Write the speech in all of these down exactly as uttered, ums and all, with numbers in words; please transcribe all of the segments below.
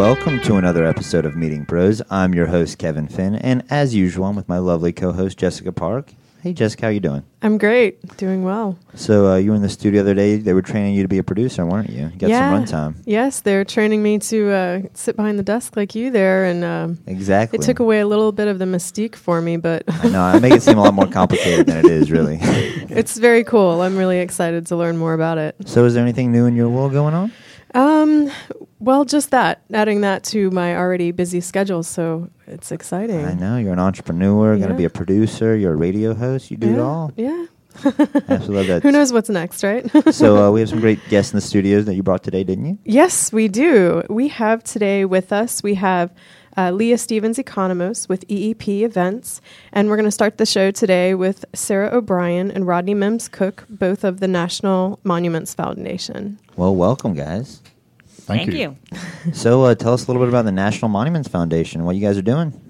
Welcome to another episode of Meeting Pros. I'm your host, Kevin Finn, and as usual, I'm with my lovely co-host, Jessica Park. Hey, Jessica, how you doing? I'm great. Doing well. So uh, you were in the studio the other day. They were training you to be a producer, weren't you? You got yeah. some runtime. Yes, they're training me to uh, sit behind the desk like you there. and um, Exactly. It took away a little bit of the mystique for me, but... I know. I make it seem a lot more complicated than it is, really. It's very cool. I'm really excited to learn more about it. So is there anything new in your world going on? Um, well, just that. Adding that to my already busy schedule, so it's exciting. I know. You're an entrepreneur, Yeah. going to be a producer, you're a radio host. You do yeah. it all. Yeah. Absolutely love that. Who knows what's next, right? So uh, we have some great guests in the studios that you brought today, didn't you? Yes, we do. We have today with us, we have uh, Leah Stevens Economos with E E P Events, and we're going to start the show today with Sarah O'Brien and Rodney Mims Cook, both of the National Monuments Foundation. Well, welcome, guys. Thank, Thank you. you. So uh, tell us a little bit about the National Monuments Foundation, what you guys are doing.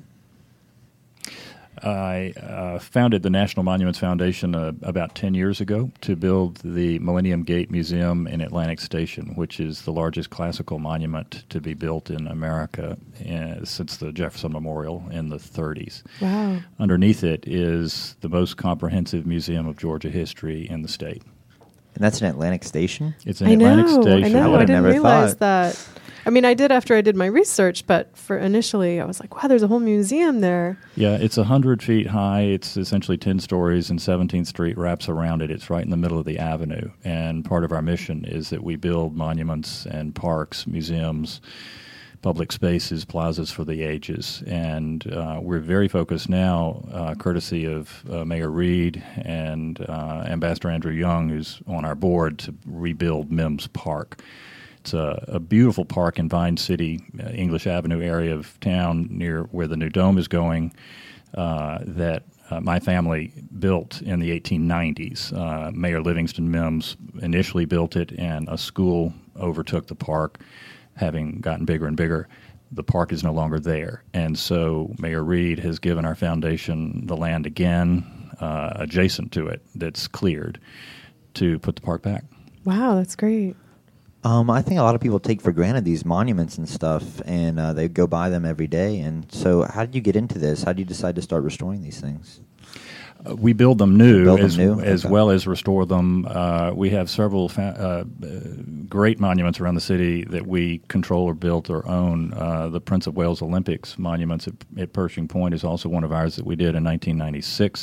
I uh, founded the National Monuments Foundation uh, about ten years ago to build the Millennium Gate Museum in Atlantic Station, which is the largest classical monument to be built in America uh, since the Jefferson Memorial in the thirties. Wow. Underneath it is the most comprehensive museum of Georgia history in the state. And that's an Atlantic Station? It's in I Atlantic know, Station. I know. I I, would've didn't never realize thought. that. I mean, I did after I did my research, but for initially, I was like, wow, there's a whole museum there. Yeah, it's one hundred feet high. It's essentially ten stories, and seventeenth Street wraps around it. It's right in the middle of the avenue. And part of our mission is that we build monuments and parks, museums, public spaces, plazas for the ages. And uh, we're very focused now, uh, courtesy of uh, Mayor Reed and uh, Ambassador Andrew Young, who's on our board, to rebuild Mims Park. It's a, a beautiful park in Vine City, uh, English Avenue area of town near where the new dome is going, uh, that uh, my family built in the eighteen nineties. Uh, Mayor Livingston Mims initially built it, and a school overtook the park. Having gotten bigger and bigger, the park is no longer there. And so Mayor Reed has given our foundation the land again, uh, adjacent to it, that's cleared, to put the park back. Wow, that's great. Um, I think a lot of people take for granted these monuments and stuff, and uh, they go by them every day. And so how did you get into this? How did you decide to start restoring these things? Uh, we build them new, Build them as, new? as Okay. well as restore them. Uh, we have several fa- uh, uh, great monuments around the city that we control or built or own. Uh, the Prince of Wales Olympics monuments at, at Pershing Point is also one of ours that we did in nineteen ninety-six.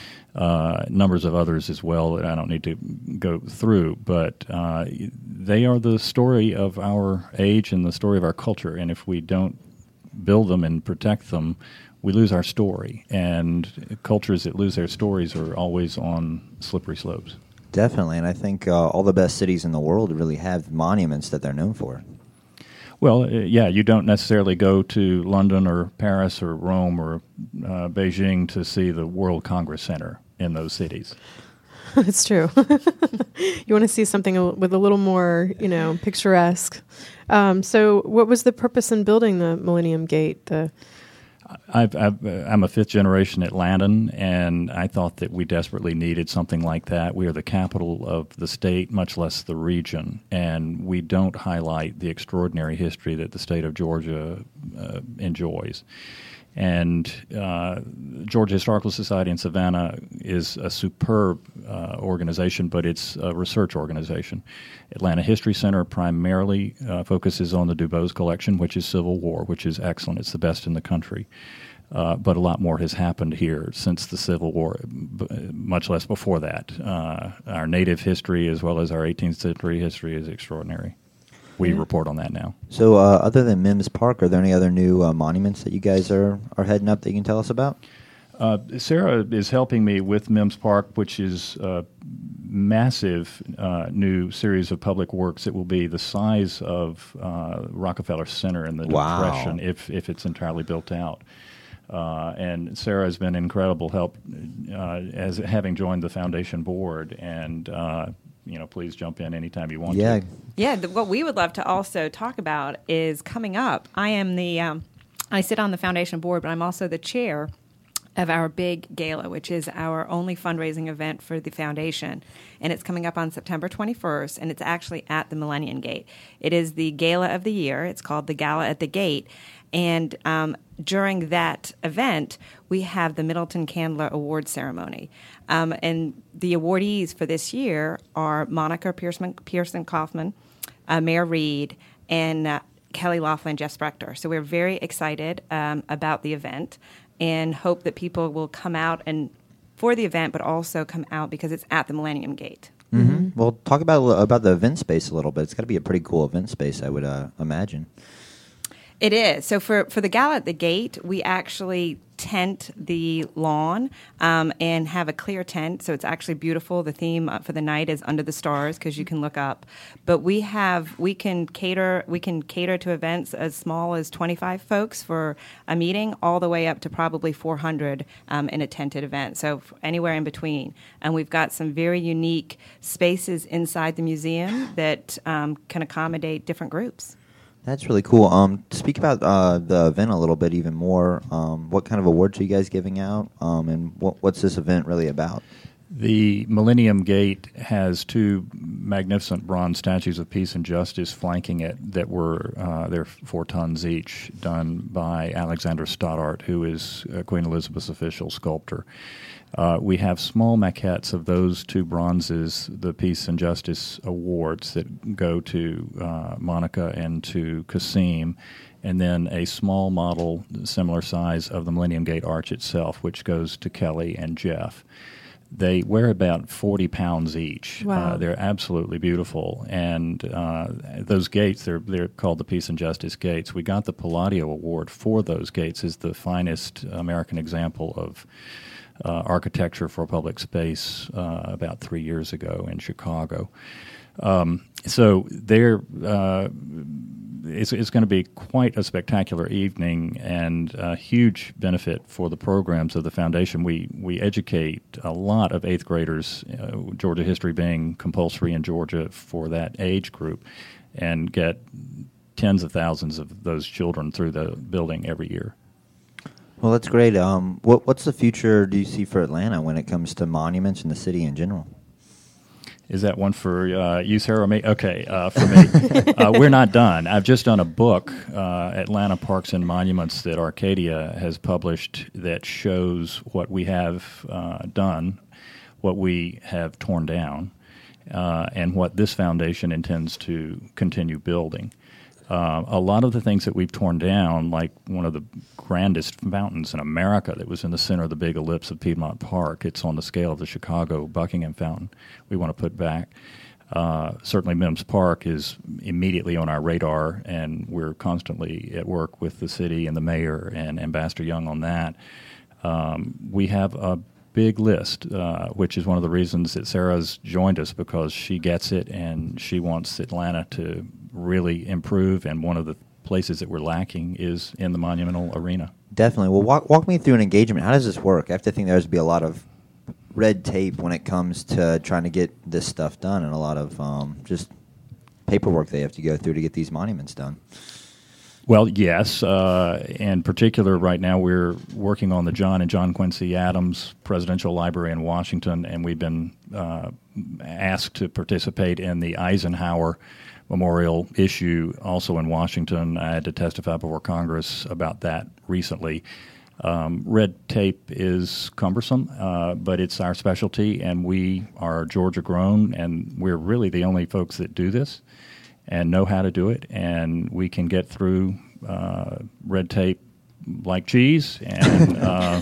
Uh, numbers of others as well that I don't need to go through, but uh, they are the story of our age and the story of our culture. And if we don't build them and protect them, we lose our story. And cultures that lose their stories are always on slippery slopes. Definitely, and I think uh, all the best cities in the world really have monuments that they're known for. Well, uh, yeah, you don't necessarily go to London or Paris or Rome or uh, Beijing to see the World Congress Center in those cities. It's true. You want to see something a- with a little more, you know, picturesque. Um, so what was the purpose in building the Millennium Gate? The I've, I've, uh, I'm a fifth generation Atlantan, and I thought that we desperately needed something like that. We are the capital of the state, much less the region, and we don't highlight the extraordinary history that the state of Georgia uh, enjoys. And uh, Georgia Historical Society in Savannah is a superb uh, organization, but it's a research organization. Atlanta History Center primarily uh, focuses on the DuBose collection, which is Civil War, which is excellent. It's the best in the country. Uh, but a lot more has happened here since the Civil War, b- much less before that. Uh, our native history as well as our eighteenth century history is extraordinary. We Yeah. report on that now. So uh, other than Mims Park, are there any other new uh, monuments that you guys are, are heading up that you can tell us about? Uh, Sarah is helping me with Mims Park, which is a massive uh, new series of public works. It will be the size of uh, Rockefeller Center in the Wow. Depression if, if it's entirely built out. Uh, and Sarah has been incredible help uh, as having joined the foundation board. And uh, you know, please jump in anytime you want Yeah. to. Yeah, the, what we would love to also talk about is coming up. I am the, um, I sit on the foundation board, but I'm also the chair of our big gala, which is our only fundraising event for the foundation. And it's coming up on September twenty-first, and it's actually at the Millennium Gate. It is the gala of the year. It's called the Gala at the Gate. And um, during that event, we have the Middleton Candler Award Ceremony. Um, and the awardees for this year are Monica Pearson, Pearson Kaufman, uh, Mayor Reed, and uh, Kelly Laughlin, Jeff Sprector. So we're very excited um, about the event and hope that people will come out and for the event, but also come out because it's at the Millennium Gate. Mm-hmm. Well, talk about about the event space a little bit. It's got to be a pretty cool event space, I would uh, imagine. It is. So for, for the Gala at the Gate, we actually tent the lawn um, and have a clear tent. So it's actually beautiful. The theme for the night is Under the Stars because you can look up. But we have we can cater we can cater to events as small as twenty-five folks for a meeting, all the way up to probably four hundred um, in a tented event. So anywhere in between. And we've got some very unique spaces inside the museum that um, can accommodate different groups. That's really cool. Um, speak about uh, the event a little bit even more. Um, what kind of awards are you guys giving out, um, and what, what's this event really about? The Millennium Gate has two magnificent bronze statues of peace and justice flanking it that were, uh, they're four tons each, done by Alexander Stoddart, who is uh, Queen Elizabeth's official sculptor. Uh, we have small maquettes of those two bronzes, the Peace and Justice Awards, that go to uh, Monica and to Kasim, and then a small model, similar size, of the Millennium Gate Arch itself, which goes to Kelly and Jeff. They weigh about forty pounds each. Wow. Uh, they're absolutely beautiful. And uh, those gates, they're, they're called the Peace and Justice Gates. We got the Palladio Award for those gates as the finest American example of Uh, architecture for public space uh, about three years ago in Chicago. Um, so there, uh, it's, it's going to be quite a spectacular evening and a huge benefit for the programs of the foundation. We we educate a lot of eighth graders, uh, Georgia history being compulsory in Georgia for that age group, and get tens of thousands of those children through the building every year. Well, that's great. Um, what, what's the future do you see for Atlanta when it comes to monuments in the city in general? Is that one for uh, you, Sarah, or me? Okay, uh, for me. uh, we're not done. I've just done a book, uh, Atlanta Parks and Monuments, that Arcadia has published that shows what we have uh, done, what we have torn down, uh, and what this foundation intends to continue building. Uh, a lot of the things that we've torn down, like one of the grandest fountains in America that was in the center of the big ellipse of Piedmont Park, it's on the scale of the Chicago Buckingham Fountain, we want to put back. Uh, certainly Mims Park is immediately on our radar, and we're constantly at work with the city and the mayor and Ambassador Young on that. Um, we have a big list, uh, which is one of the reasons that Sarah's joined us, because she gets it and she wants Atlanta to really improve, and one of the places that we're lacking is in the monumental arena. Definitely. Well, walk, walk me through an engagement. How does this work? I have to think there's to be a lot of red tape when it comes to trying to get this stuff done, and a lot of um, just paperwork they have to go through to get these monuments done. Well, yes. Uh, in particular, right now we're working on the John and John Quincy Adams Presidential Library in Washington, and we've been uh, asked to participate in the Eisenhower Memorial issue also in Washington. I had to testify before Congress about that recently. Um, red tape is cumbersome, uh, but it's our specialty, and we are Georgia grown, and we're really the only folks that do this and know how to do it, and we can get through uh, red tape like cheese, and uh,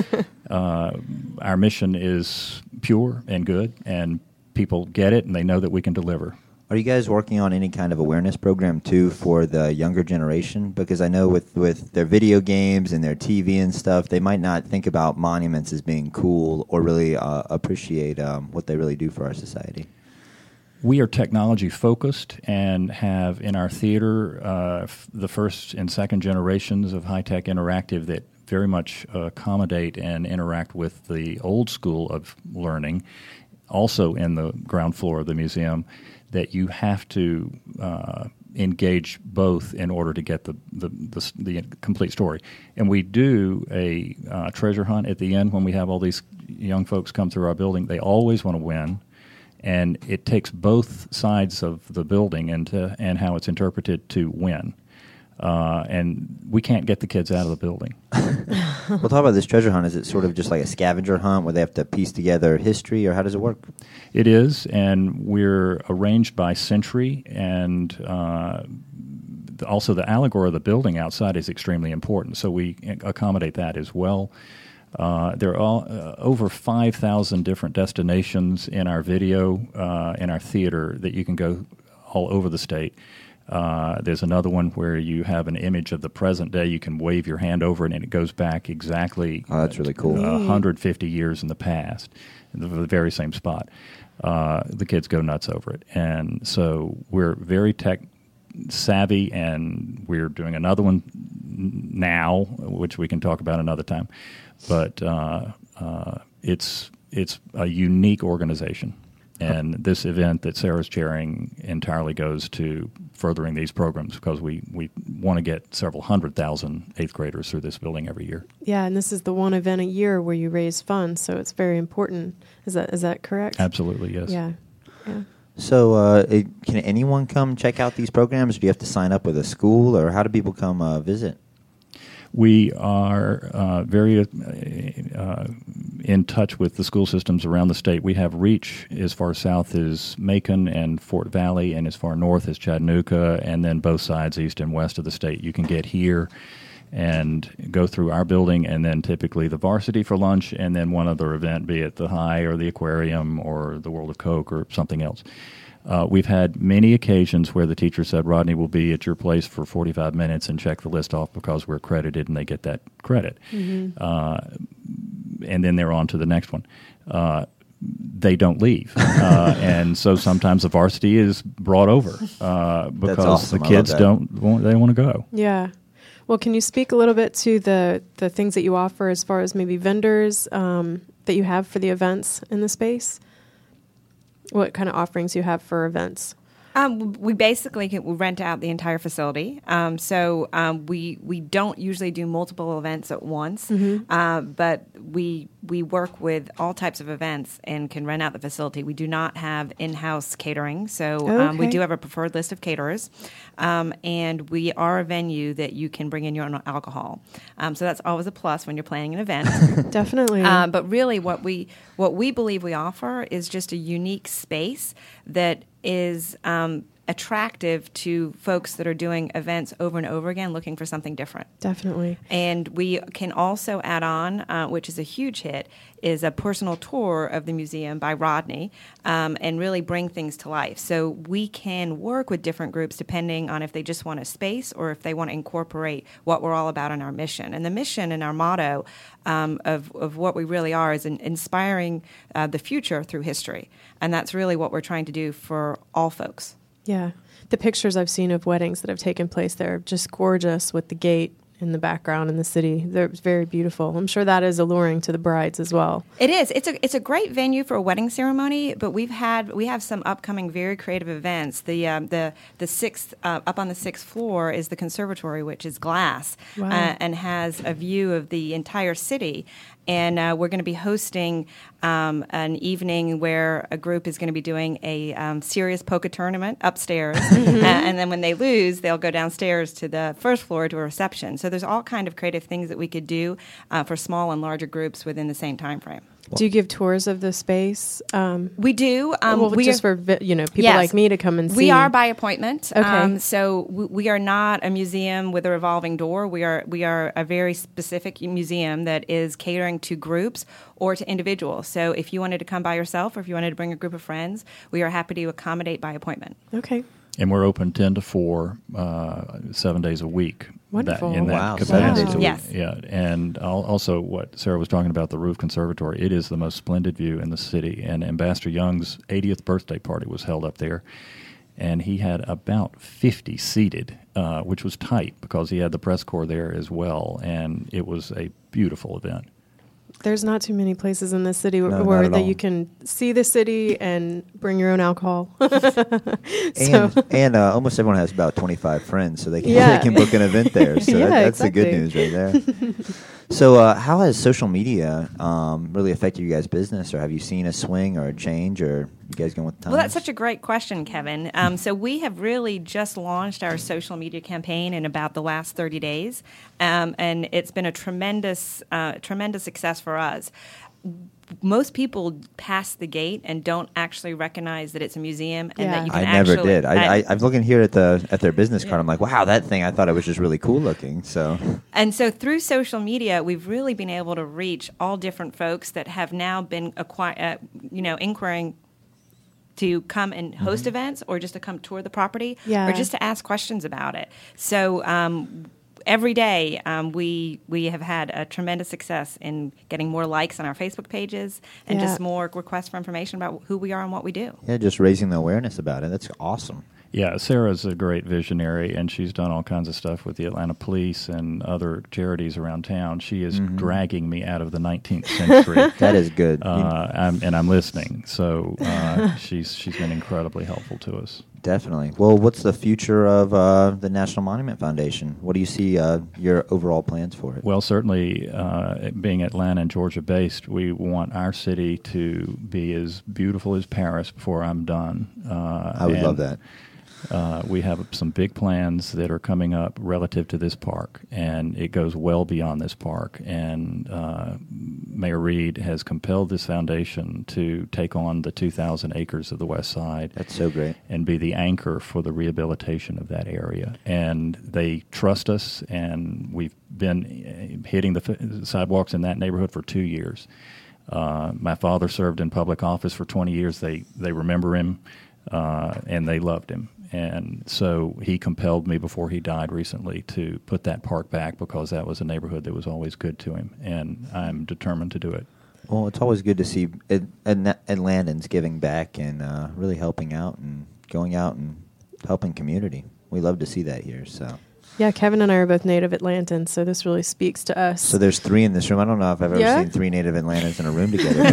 uh, our mission is pure and good, and people get it, and they know that we can deliver. Are you guys working on any kind of awareness program, too, for the younger generation? Because I know with, with their video games and their T V and stuff, they might not think about monuments as being cool or really uh, appreciate um, what they really do for our society. We are technology-focused and have in our theater uh, f- the first and second generations of high-tech interactive that very much uh, accommodate and interact with the old school of learning, also in the ground floor of the museum, that you have to uh, engage both in order to get the the, the, the complete story. And we do a uh, treasure hunt at the end when we have all these young folks come through our building. They always want to win, and it takes both sides of the building and to, and how it's interpreted to win. Uh, and we can't get the kids out of the building. We'll talk about this treasure hunt. Is it sort of just like a scavenger hunt where they have to piece together history, or how does it work? It is, and we're arranged by century, and uh, also the allegory of the building outside is extremely important, so we accommodate that as well. Uh, there are all, uh, over five thousand different destinations in our video, uh, in our theater, that you can go all over the state. Uh, there's another one where you have an image of the present day. You can wave your hand over it, and it goes back exactly Oh, that's really cool. uh, one hundred fifty years in the past, the, the very same spot. Uh, the kids go nuts over it. And so we're very tech savvy, and we're doing another one now, which we can talk about another time. But uh, uh, it's it's a unique organization. And this event that Sarah's chairing entirely goes to furthering these programs, because we, we want to get several hundred thousand eighth graders through this building every year. Yeah, and this is the one event a year where you raise funds, so it's very important. Is that is that correct? Absolutely, yes. Yeah. Yeah. So uh, it, can anyone come check out these programs? Do you have to sign up with a school, or how do people come uh, visit? We are uh, very uh, in touch with the school systems around the state. We have reach as far south as Macon and Fort Valley, and as far north as Chattanooga, and then both sides, east and west of the state. You can get here and go through our building, and then typically the varsity for lunch, and then one other event, be it the High or the Aquarium or the World of Coke or something else. Uh, we've had many occasions where the teacher said, Rodney will be at your place for forty-five minutes and check the list off because we're accredited, and they get that credit. Mm-hmm. Uh, and then they're on to the next one. Uh, they don't leave. Uh, and so sometimes the varsity is brought over uh, because awesome. the kids don't want, they want to go. Yeah. Well, can you speak a little bit to the, the things that you offer as far as maybe vendors um, that you have for the events in the space? What kind of offerings you have for events? Um, we basically can, we rent out the entire facility. Um, so um, we we don't usually do multiple events at once, mm-hmm. uh, but we we work with all types of events and can rent out the facility. We do not have in-house catering, so okay. um, we do have a preferred list of caterers, um, and we are a venue that you can bring in your own alcohol. Um, so that's always a plus when you're planning an event. Definitely. Uh, but really, what we what we believe we offer is just a unique space that is um, attractive to folks that are doing events over and over again, looking for something different. Definitely. And we can also add on, uh, which is a huge hit, is a personal tour of the museum by Rodney, um, and really bring things to life. So we can work with different groups depending on if they just want a space or if they want to incorporate what we're all about in our mission. And the mission and our motto um, of, of what we really are is in, inspiring uh, the future through history. And that's really what we're trying to do for all folks. Yeah. The pictures I've seen of weddings that have taken place there are just gorgeous with the gate in the background in the city. They're very beautiful. I'm sure that is alluring to the brides as well. It is. It's a it's a great venue for a wedding ceremony, but we've had we have some upcoming very creative events. The um, the the sixth uh, up on the sixth floor is the conservatory, which is glass wow. uh, and has a view of the entire city. And uh, we're going to be hosting um, an evening where a group is going to be doing a um, serious poker tournament upstairs. Mm-hmm. uh, and then when they lose, they'll go downstairs to the first floor to a reception. So there's all kind of creative things that we could do uh, for small and larger groups within the same time frame. Do you give tours of the space? Um, we do. Um, well, we just are, for you know people yes, like me to come and see. We are by appointment. Okay. Um, so we, we are not a museum with a revolving door. We are we are a very specific museum that is catering to groups or to individuals. So if you wanted to come by yourself or if you wanted to bring a group of friends, we are happy to accommodate by appointment. Okay. And we're open ten to four, uh, seven days a week. Wonderful. That, in that wow, capacity. seven days a week. Yes. Yeah, and al- also what Sarah was talking about, the roof conservatory, it is the most splendid view in the city. And Ambassador Young's eightieth birthday party was held up there, and he had about fifty seated, uh, which was tight because he had the press corps there as well, and it was a beautiful event. There's not too many places in the city No, where, not where at that all. you can see the city and bring your own alcohol. And, and uh, almost everyone has about twenty-five friends, so they can, Yeah. they can book an event there. So Yeah, that, that's the good exactly. news right there. So uh, how has social media um, really affected you guys' business, or have you seen a swing or a change, or you guys going with the times? Well, that's such a great question, Kevin. Um, so we have really just launched our social media campaign in about the last thirty days, um, and it's been a tremendous, uh, tremendous success for us. Most people pass the gate and don't actually recognize that it's a museum and Yeah. that you I can never actually, did. I, I, I'm looking here at the at their business card. Yeah. I'm like, wow, that thing. I thought it was just really cool looking. So And so through social media, we've really been able to reach all different folks that have now been acquire, uh, you know, inquiring to come and host events, or just to come tour the property, Yeah. or just to ask questions about it. So um, every day um, we we have had a tremendous success in getting more likes on our Facebook pages and Yeah. just more requests for information about who we are and what we do. yeah, just raising the awareness about it. That's awesome. Yeah, Sarah's a great visionary, and she's done all kinds of stuff with the Atlanta Police and other charities around town. She is dragging me out of the nineteenth century. That is good. Uh, I'm, and I'm listening, so uh, she's she's been incredibly helpful to us. Definitely. Well, what's the future of uh, the National Monument Foundation? What do you see uh, your overall plans for it? Well, certainly, uh, being Atlanta and Georgia based, we want our city to be as beautiful as Paris before I'm done. Uh, I would and, love that. Uh, we have some big plans that are coming up relative to this park, and it goes well beyond this park. And uh, Mayor Reed has compelled this foundation to take on the two thousand acres of the west side. That's so great. And be the anchor for the rehabilitation of that area. And they trust us, and we've been uh, hitting the f- sidewalks in that neighborhood for two years. Uh, my father served in public office for twenty years. They, they remember him, uh, and they loved him. And so he compelled me before he died recently to put that park back, because that was a neighborhood that was always good to him, and I'm determined to do it. Well, it's always good to see Ad- Ad- Atlantans giving back and uh, really helping out and going out and helping community. We love to see that here. So, Yeah, Kevin and I are both native Atlantans, so this really speaks to us. so there's three in this room. I don't know if I've ever Yeah? seen three native Atlantans in a room together.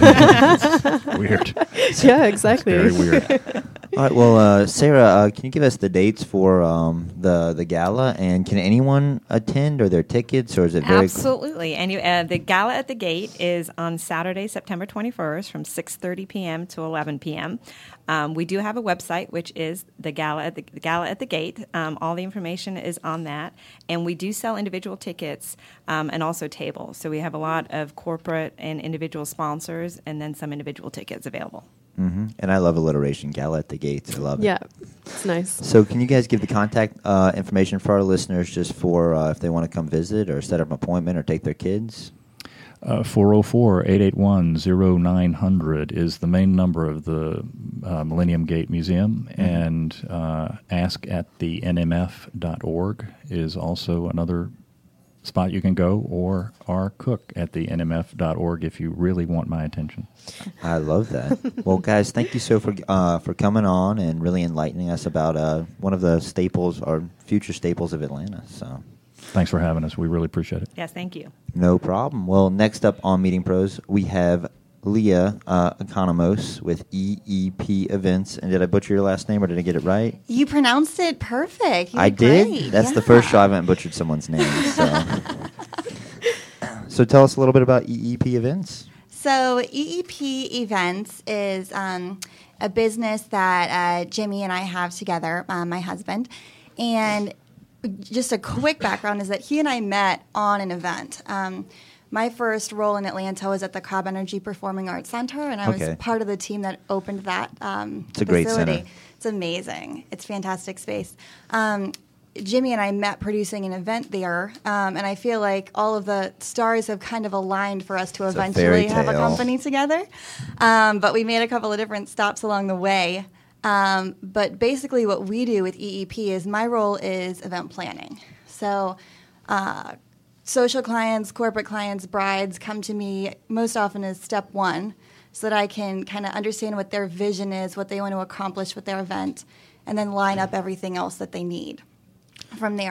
All Weird. yeah, exactly. Very weird. right. Well, uh, Sarah, uh, can you give us the dates for um, the the gala, and can anyone attend? Are there tickets, or is it very Absolutely. And you, uh, the Gala at the Gate is on Saturday, September twenty-first from six thirty p.m. to eleven p.m. Um, we do have a website, which is the Gala at the, the Gala at the Gate. Um, all the information is on that. And we do sell individual tickets um, and also tables. So we have a lot of corporate and individual sponsors, and then some individual tickets available. Mm-hmm. And I love alliteration. Gala at the gates. I love it. Yeah, it's nice. So can you guys give the contact uh, information for our listeners, just for uh, if they want to come visit or set up an appointment or take their kids? Uh, four oh four, eight eight one, oh nine hundred is the main number of the uh, Millennium Gate Museum, Mm-hmm. and uh, ask at the N M F dot org is also another spot you can go, or our cook at the N M F dot org if you really want my attention. I love that. Well, guys, thank you so for uh, for coming on and really enlightening us about uh, one of the staples or future staples of Atlanta. So, Thanks for having us. We really appreciate it. Yes, thank you. no problem. Well, next up on Meeting Pros, we have Leah uh, Economos with E E P Events. And did I butcher your last name, or did I get it right? You pronounced it perfect. You I did. did. Great. That's the Yeah. first show I haven't butchered someone's name. So, so tell us a little bit about E E P Events. So E E P Events is um, a business that uh, Jimmy and I have together, uh, my husband. And just a quick background is that he and I met on an event. Um, my first role in Atlanta was at the Cobb Energy Performing Arts Center, and I Okay. was part of the team that opened that um, It's a great facility. center. It's amazing. It's fantastic space. Um, Jimmy and I met producing an event there, um, and I feel like all of the stars have kind of aligned for us to It's a fairy eventually have a tale. company together. Um, but we made a couple of different stops along the way. Um, but basically what we do with E E P is my role is event planning. So uh, social clients, corporate clients, brides come to me most often as step one, so that I can kind of understand what their vision is, what they want to accomplish with their event, and then line up everything else that they need from there.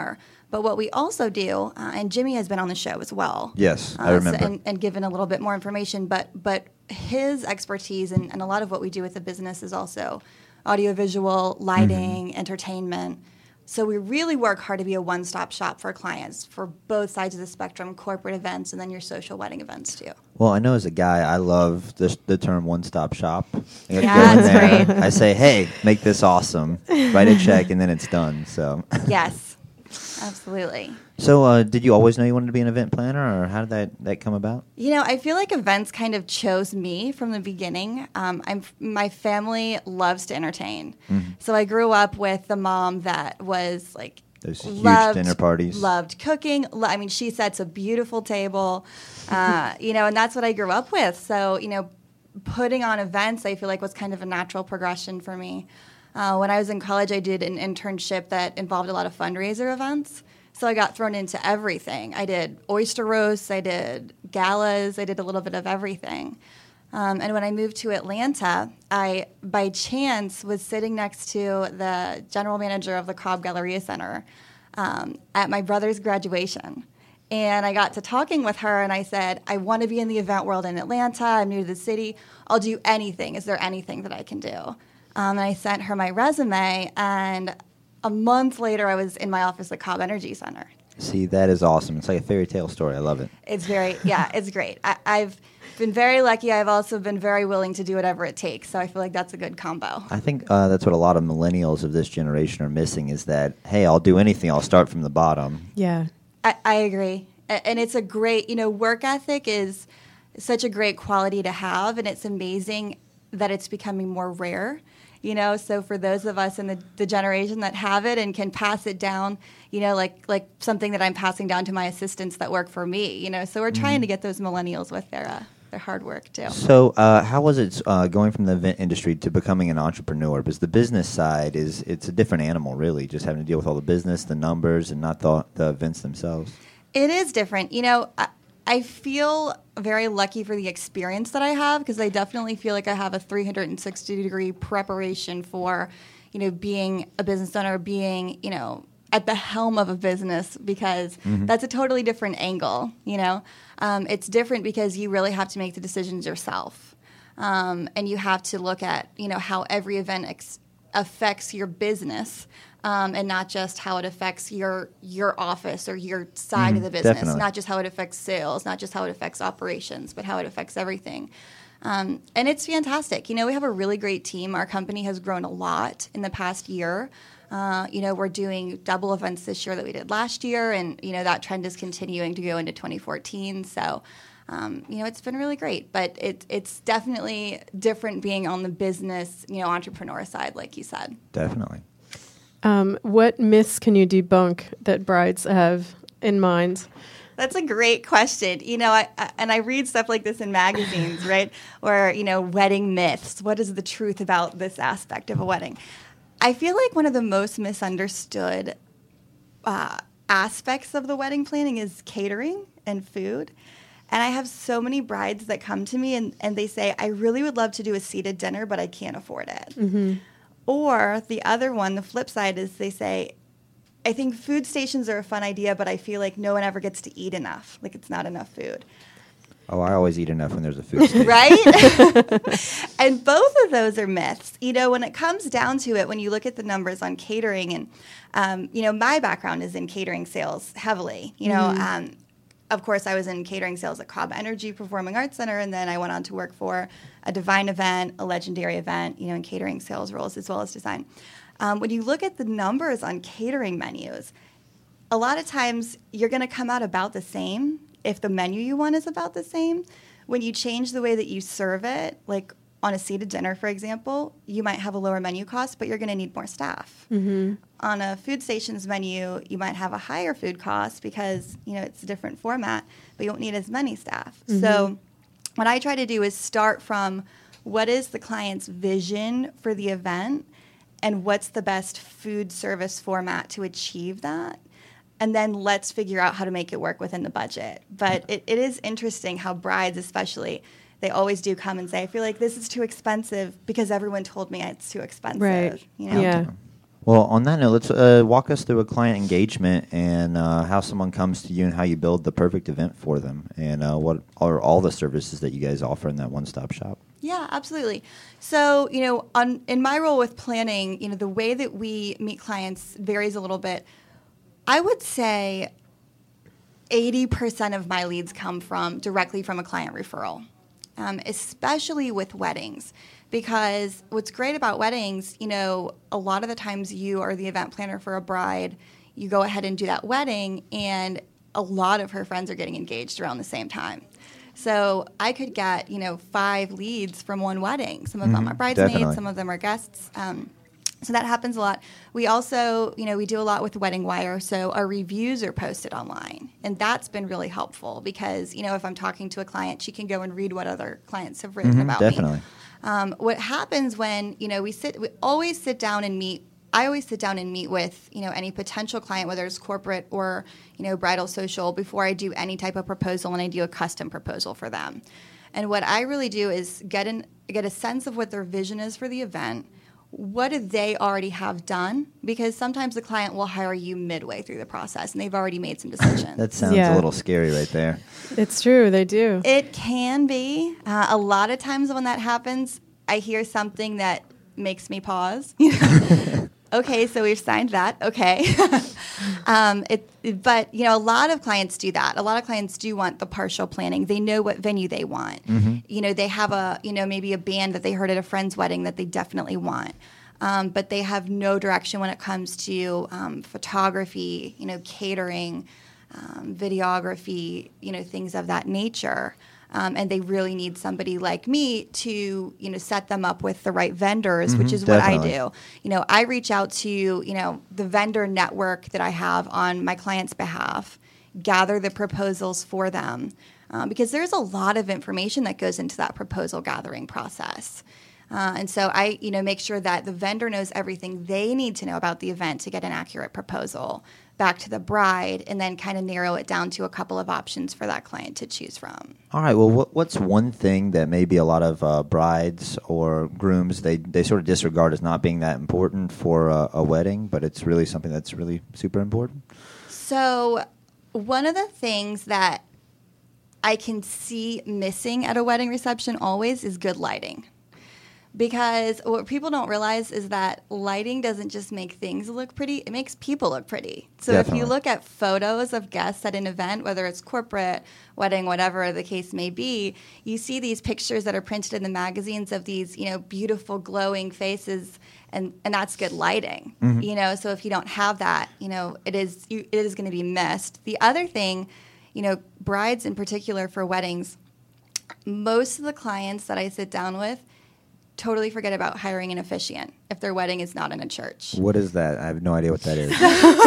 But what we also do, uh, and Jimmy has been on the show as well. Yes, I uh, remember. So, and, and given a little bit more information, but but his expertise and, and a lot of what we do with the business is also audiovisual, lighting, mm-hmm. entertainment. So we really work hard to be a one-stop shop for clients for both sides of the spectrum, corporate events and then your social wedding events too. Well, I know as a guy, I love the, the term one-stop shop. I Yeah, go in there, that's right. I say, hey, make this awesome. Write a check, and then it's done. So Yes, absolutely. So uh, did you always know you wanted to be an event planner, or how did that, that come about? You know, I feel like events kind of chose me from the beginning. Um, I'm my family loves to entertain, mm-hmm. so I grew up with the mom that was like those huge loved, dinner parties, loved cooking. Lo- I mean, she sets a beautiful table, uh, you know, and that's what I grew up with. So you know, putting on events, I feel like was kind of a natural progression for me. Uh, when I was in college, I did an internship that involved a lot of fundraiser events. So I got thrown into everything. I did oyster roasts, I did galas, I did a little bit of everything. Um, and when I moved to Atlanta, I, by chance, was sitting next to the general manager of the Cobb Galleria Center um, at my brother's graduation. And I got to talking with her, and I said, I want to be in the event world in Atlanta. I'm new to the city. I'll do anything. Is there anything that I can do? Um, and I sent her my resume, and a month later, I was in my office at Cobb Energy Center. See, that is awesome. It's like a fairy tale story. I love it. It's very, yeah, it's great. I, I've been very lucky. I've also been very willing to do whatever it takes. So I feel like that's a good combo. I think uh, that's what a lot of millennials of this generation are missing is that, hey, I'll do anything. I'll start from the bottom. Yeah. I, I agree. And it's a great, you know, work ethic is such a great quality to have. And it's amazing that it's becoming more rare. You know, so for those of us in the, the generation that have it and can pass it down, you know, like like something that I'm passing down to my assistants that work for me, you know. So we're trying mm-hmm. to get those millennials with their uh, their hard work too. So uh, how was it uh, going from the event industry to becoming an entrepreneur? Because the business side is it's a different animal, really, just having to deal with all the business, the numbers, and not the, the events themselves. It is different. You know, I, I feel very lucky for the experience that I have because I definitely feel like I have a three hundred sixty degree preparation for, you know, being a business owner, being, you know, at the helm of a business because mm-hmm. that's a totally different angle, you know. Um, it's different because you really have to make the decisions yourself. Um, and you have to look at, you know, how every event ex- affects your business. Um, and not just how it affects your your office or your side mm, of the business, definitely. Not just how it affects sales, not just how it affects operations, but how it affects everything. Um, and it's fantastic. You know, we have a really great team. Our company has grown a lot in the past year. Uh, you know, we're doing double events this year that we did last year, and, you know, that trend is continuing to go into twenty fourteen. So, um, you know, it's been really great. But it, it's definitely different being on the business, you know, entrepreneur side, like you said. Definitely. Um, what myths can you debunk that brides have in mind? That's a great question. You know, I, I, and I read stuff like this in magazines, right? Or, you know, wedding myths. What is the truth about this aspect of a wedding? I feel like one of the most misunderstood uh, aspects of the wedding planning is catering and food. And I have so many brides that come to me and, and they say, I really would love to do a seated dinner, but I can't afford it. Mm-hmm. Or the other one, the flip side, is they say, I think food stations are a fun idea, but I feel like no one ever gets to eat enough. Like it's not enough food. Oh, I always eat enough when there's a food station. Right? And both of those are myths. You know, when it comes down to it, when you look at the numbers on catering, and, um, you know, my background is in catering sales heavily. You know, mm-hmm. um, of course, I was in catering sales at Cobb Energy Performing Arts Center, and then I went on to work for a Divine event, a Legendary event, you know, in catering sales roles as well as design. Um, when you look at the numbers on catering menus, a lot of times you're going to come out about the same if the menu you want is about the same. When you change the way that you serve it, like on a seated dinner, for example, you might have a lower menu cost, but you're going to need more staff. Mm-hmm. On a food station's menu, you might have a higher food cost because, you know, it's a different format, but you won't need as many staff. Mm-hmm. So what I try to do is start from what is the client's vision for the event and what's the best food service format to achieve that. And then let's figure out how to make it work within the budget. But it, it is interesting how brides especially, they always do come and say, I feel like this is too expensive because everyone told me it's too expensive. Right. You know? Yeah. Well, on that note, let's uh, walk us through a client engagement and uh, how someone comes to you and how you build the perfect event for them, and uh, what are all the services that you guys offer in that one-stop shop. Yeah, absolutely. So, you know, on, in my role with planning, you know, the way that we meet clients varies a little bit. I would say eighty percent of my leads come from directly from a client referral, um, especially with weddings. Because what's great about weddings, you know, a lot of the times you are the event planner for a bride, you go ahead and do that wedding, and a lot of her friends are getting engaged around the same time. So I could get, you know, five leads from one wedding. Some of them Mhm, are bridesmaids, definitely. some of them are guests. Um, so that happens a lot. We also, you know, we do a lot with Wedding Wire, so our reviews are posted online. And that's been really helpful because, you know, if I'm talking to a client, she can go and read what other clients have written Mhm, about me. definitely. Um, what happens when, you know, we sit, we always sit down and meet, I always sit down and meet with, you know, any potential client, whether it's corporate or, you know, bridal social, before I do any type of proposal, and I do a custom proposal for them. And what I really do is get an, get a sense of what their vision is for the event. What do they already have done? Because sometimes the client will hire you midway through the process, and they've already made some decisions. That sounds Yeah. a little scary right there. It's true, they do. It can be. Uh, a lot of times when that happens, I hear something that makes me pause. Okay, so we've signed that. Okay. um, it, it- but, you know, a lot of clients do that. A lot of clients do want the partial planning. They know what venue they want. You know, they have a, you know, maybe a band that they heard at a friend's wedding that they definitely want. Um, but they have no direction when it comes to um, photography, you know, catering, um, videography, you know, things of that nature. Um, and they really need somebody like me to, you know, set them up with the right vendors, which Mhm, is what I definitely. do. You know, I reach out to, you know, the vendor network that I have on my client's behalf, gather the proposals for them, um, because there's a lot of information that goes into that proposal gathering process. Uh, and so I, you know, make sure that the vendor knows everything they need to know about the event to get an accurate proposal back to the bride, and then kind of narrow it down to a couple of options for that client to choose from. All right. Well, what, what's one thing that maybe a lot of uh, brides or grooms they, they sort of disregard as not being that important for a, a wedding, but it's really something that's really super important? So one of the things that I can see missing at a wedding reception always is good lighting. Because what people don't realize is that lighting doesn't just make things look pretty, it makes people look pretty. So Definitely. if you look at photos of guests at an event, whether it's corporate, wedding, whatever the case may be, you see these pictures that are printed in the magazines of these, you know, beautiful glowing faces, and, and that's good lighting. Mhm. You know, so if you don't have that, you know, it is you, it is going to be missed. The other thing, you know, brides in particular for weddings, most of the clients that I sit down with totally forget about hiring an officiant if their wedding is not in a church. What is that? I have no idea what that is.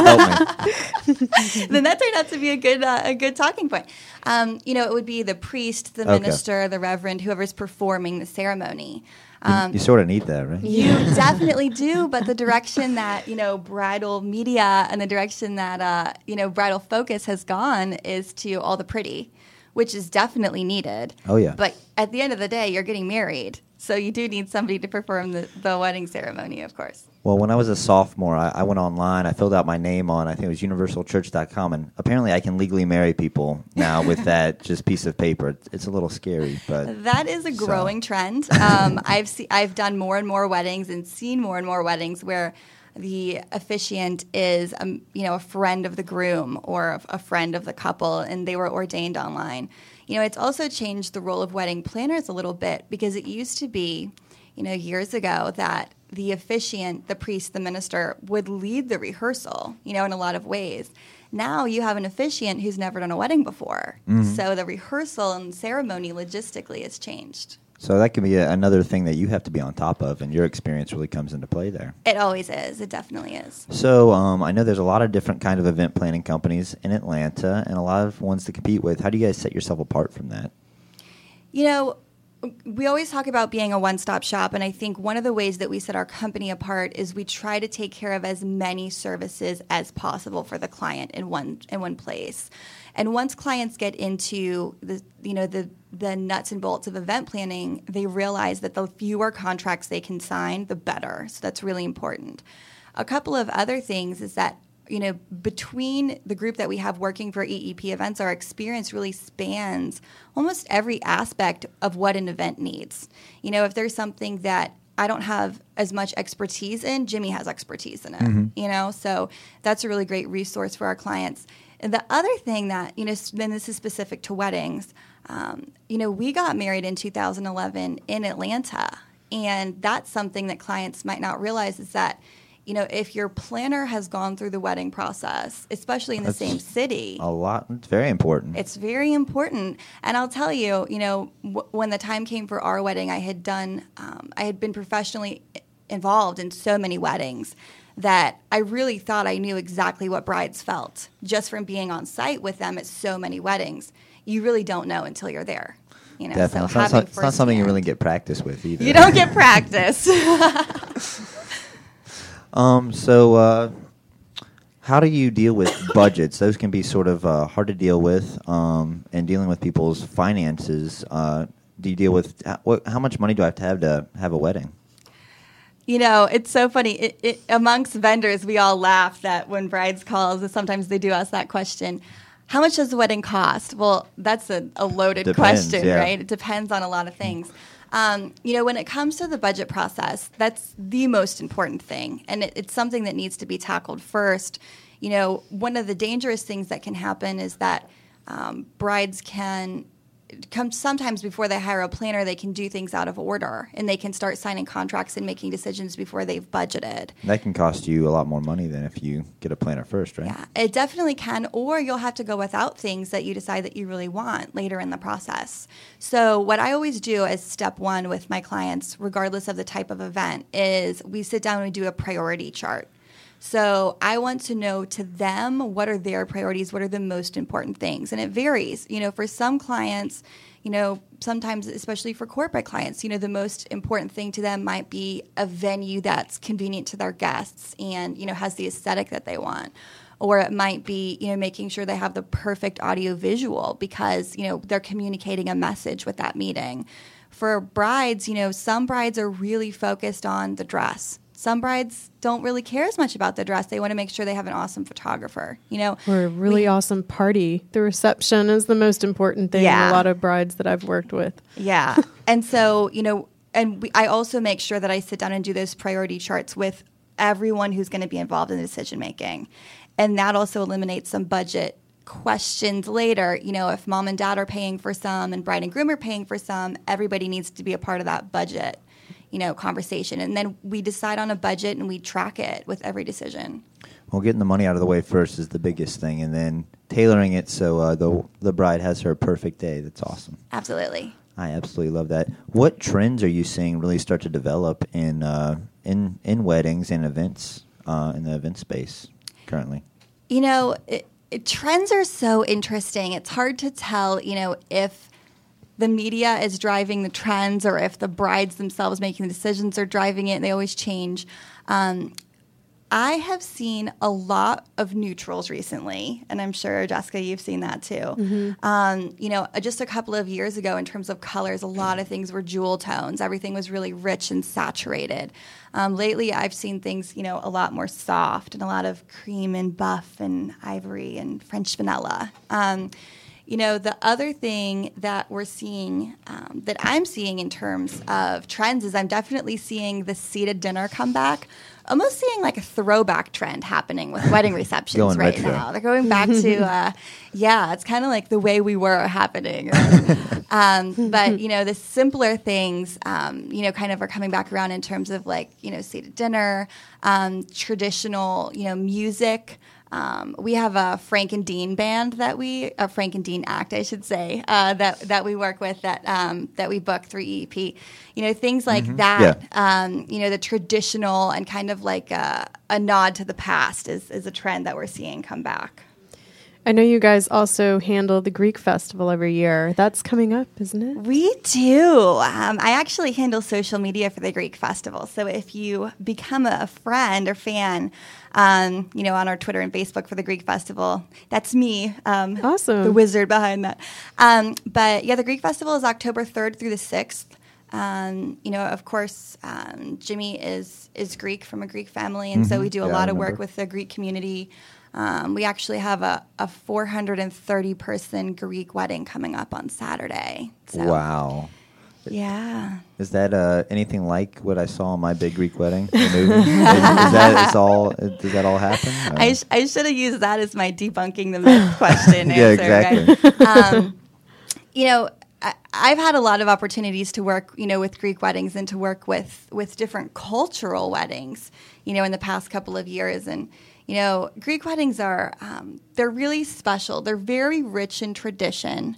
Help me. Then that turned out to be a good uh, a good talking point. Um, you know, it would be the priest, the Okay. minister, the reverend, whoever's performing the ceremony. You, Um, you sort of need that, right? You definitely do, but the direction that, you know, bridal media and the direction that, uh, you know, bridal focus has gone is to all the pretty, which is definitely needed. Oh, yeah. But at the end of the day, you're getting married. So you do need somebody to perform the, the wedding ceremony, of course. Well, when I was a sophomore, I, I went online. I filled out my name on, I think it was universal church dot com, and apparently I can legally marry people now with that just piece of paper. It's, it's a little scary, but That is a So- growing trend. Um, I've see, I've done more and more weddings and seen more and more weddings where the officiant is, um, you know, a friend of the groom or a, a friend of the couple, and they were ordained online. You know, it's also changed the role of wedding planners a little bit, because it used to be, you know, years ago that the officiant, the priest, the minister would lead the rehearsal, you know, in a lot of ways. Now you have an officiant who's never done a wedding before. So the rehearsal and ceremony logistically has changed. so that can be a, another thing that you have to be on top of, and your experience really comes into play there. It always is. It definitely is. So um, I know there's a lot of different kind of event planning companies in Atlanta, and a lot of ones to compete with. How do you guys set yourself apart from that? You know, we always talk about being a one-stop shop, and I think one of the ways that we set our company apart is we try to take care of as many services as possible for the client in one in one place. And once clients get into the you know the the nuts and bolts of event planning, they realize that the fewer contracts they can sign, the better. So that's really important. a couple of other things is that, you know, between the group that we have working for E E P events, our experience really spans almost every aspect of what an event needs. You know, if there's something that I don't have as much expertise in, Jimmy has expertise in it, mm-hmm. you know, so that's a really great resource for our clients. And the other thing that, you know, then this is specific to weddings, um, you know, we got married in two thousand eleven in Atlanta, and that's something that clients might not realize is that, you know, if your planner has gone through the wedding process, especially in the That's same city, a lot. It's very important. It's very important. And I'll tell you, you know, w- when the time came for our wedding, I had done, um, I had been professionally involved in so many weddings that I really thought I knew exactly what brides felt just from being on site with them at so many weddings. You really don't know until you're there. You know, Definitely. so it's, not, it's not something you hand, really get practice with either. You don't get practice. Um, so, uh, how do you deal with budgets? Those can be sort of uh, hard to deal with, um, and dealing with people's finances. Uh, do you deal with how, what, how much money do I have to have to have a wedding? You know, it's so funny. It, it, amongst vendors, we all laugh that when brides call, sometimes they do ask that question. How much does the wedding cost? Well, that's a, a loaded Depends, question, yeah. right? It depends on a lot of things. Um, you know, when it comes to the budget process, that's the most important thing. And it, it's something that needs to be tackled first. You know, one of the dangerous things that can happen is that um, brides can come sometimes before they hire a planner, they can do things out of order, and they can start signing contracts and making decisions before they've budgeted. That can cost you a lot more money than if you get a planner first, right? Yeah, it definitely can, or you'll have to go without things that you decide that you really want later in the process. So what I always do as step one with my clients, regardless of the type of event, is we sit down and we do a priority chart. So I want to know to them, what are their priorities? What are the most important things? And it varies. You know, for some clients, you know, sometimes, especially for corporate clients, you know, the most important thing to them might be a venue that's convenient to their guests and, you know, has the aesthetic that they want. Or it might be, you know, making sure they have the perfect audio visual because, you know, they're communicating a message with that meeting. For brides, you know, some brides are really focused on the dress. Some brides don't really care as much about the dress. They want to make sure they have an awesome photographer, you know. Or a really we, awesome party. The reception is the most important thing yeah. in a lot of brides that I've worked with. Yeah. And so, you know, and we, I also make sure that I sit down and do those priority charts with everyone who's going to be involved in the decision making. And that also eliminates some budget questions later. You know, if mom and dad are paying for some and bride and groom are paying for some, everybody needs to be a part of that budget, you know, conversation. And then we decide on a budget and we track it with every decision. Well, getting the money out of the way first is the biggest thing, and then tailoring it so uh, the the bride has her perfect day. That's awesome. Absolutely. I absolutely love that. What trends are you seeing really start to develop in uh, in in weddings and events uh, in the event space currently? You know, it, it, trends are so interesting. It's hard to tell, you know, if the media is driving the trends or if the brides themselves making the decisions are driving it. They always change. Um, I have seen a lot of neutrals recently, and I'm sure, Jessica, you've seen that too. Mm-hmm. Um, you know, just a couple of years ago in terms of colors, a lot of things were jewel tones. Everything was really rich and saturated. Um, lately, I've seen things, you know, a lot more soft and a lot of cream and buff and ivory and French vanilla. Um, You know, the other thing that we're seeing, um, that I'm seeing in terms of trends is I'm definitely seeing the seated dinner come back. Almost seeing like a throwback trend happening with wedding receptions right retro. now. They're going back to, uh, yeah, it's kind of like the way we were happening. Right? um, but, you know, the simpler things, um, you know, kind of are coming back around in terms of like, you know, seated dinner, um, traditional, you know, music. Um, we have a Frank and Dean band that we, a Frank and Dean act, I should say, uh, that that we work with that um, that we book through E E P. You know, things like mm-hmm. that. Yeah. Um, you know, the traditional and kind of like a, a nod to the past is is a trend that we're seeing come back. I know you guys also handle the Greek Festival every year. That's coming up, isn't it? We do. Um, I actually handle social media for the Greek Festival. So if you become a friend or fan, um, you know, on our Twitter and Facebook for the Greek Festival, that's me. Um, awesome. The wizard behind that. Um, but yeah, the Greek Festival is October third through the sixth. Um, you know, of course, um, Jimmy is is Greek, from a Greek family, and mm-hmm. so we do a yeah, lot of work with the Greek community. Um, we actually have a, a four hundred thirty person Greek wedding coming up on Saturday. So, wow. Yeah. Is that uh, anything like what I saw in My Big Greek Wedding? The movie? is, is that is all? Does that all happen? Or? I, sh- I should have used that as my debunking the myth question. Yeah, answer, exactly. Right? Um, you know, I, I've had a lot of opportunities to work, you know, with Greek weddings and to work with with different cultural weddings, you know, in the past couple of years. And you know, Greek weddings are um, they're really special. They're very rich in tradition.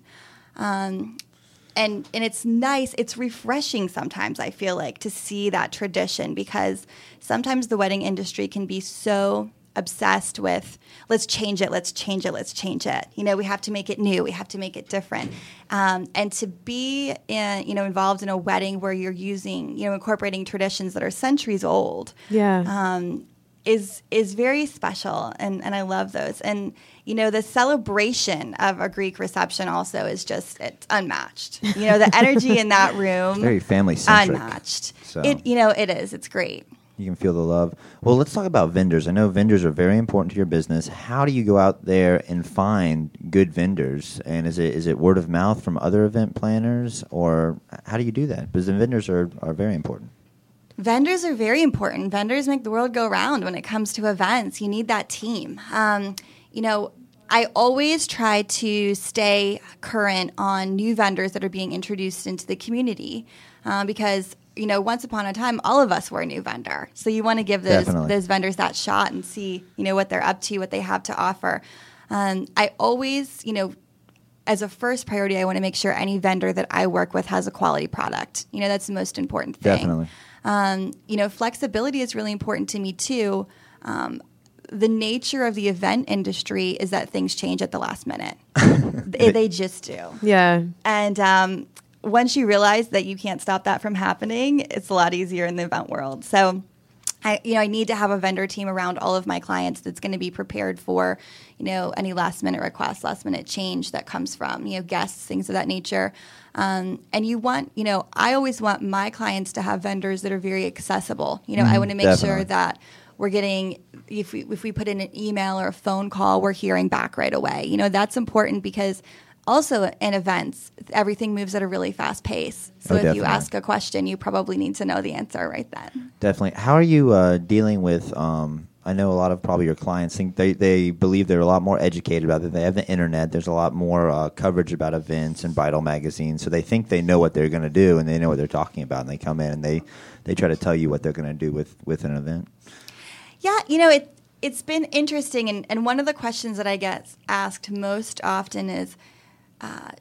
Um, And and it's nice, it's refreshing sometimes, I feel like, to see that tradition, because sometimes the wedding industry can be so obsessed with, let's change it, let's change it, let's change it. You know, we have to make it new, we have to make it different. Um, and to be, in, you know, involved in a wedding where you're using, you know, incorporating traditions that are centuries old. Yeah. Um, is is very special, and, and I love those. And, you know, the celebration of a Greek reception also is just, it's unmatched. You know, the energy in that room. It's very family-centric. Unmatched. So. It, you know, it is. It's great. You can feel the love. Well, let's talk about vendors. I know vendors are very important to your business. How do you go out there and find good vendors? And is it is it word of mouth from other event planners, or how do you do that? Because the vendors are, are very important. Vendors are very important. Vendors make the world go round when it comes to events. You need that team. Um, you know, I always try to stay current on new vendors that are being introduced into the community uh, because, you know, once upon a time, all of us were a new vendor. So you want to give those, those vendors that shot and see, you know, what they're up to, what they have to offer. Um, I always, you know, as a first priority, I want to make sure any vendor that I work with has a quality product. You know, that's the most important thing. Definitely. Um, you know, flexibility is really important to me too. Um, the nature of the event industry is that things change at the last minute. they, they just do. Yeah. And um, once you realize that you can't stop that from happening, it's a lot easier in the event world. So, I, you know, I need to have a vendor team around all of my clients that's going to be prepared for, you know, any last minute requests, last minute change that comes from, you know, guests, things of that nature. Um, and you want, you know, I always want my clients to have vendors that are very accessible. You know, mm, I want to make definitely. sure that we're getting, if we, if we put in an email or a phone call, we're hearing back right away. You know, that's important because also in events, everything moves at a really fast pace. So oh, if definitely. you ask a question, you probably need to know the answer right then. Definitely. How are you uh, dealing with, um, I know a lot of probably your clients think they, they believe they're a lot more educated about it. They have the internet. There's a lot more uh, coverage about events and bridal magazines. So they think they know what they're going to do and they know what they're talking about. And they come in and they, they try to tell you what they're going to do with, with an event. Yeah, you know, it, it's been interesting. And, and one of the questions that I get asked most often is, Uh,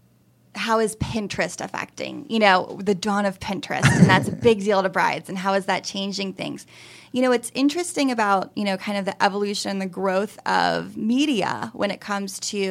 how is Pinterest affecting, you know, the dawn of Pinterest? And that's a big deal to brides. And how is that changing things? You know, it's interesting about, you know, kind of the evolution and the growth of media when it comes to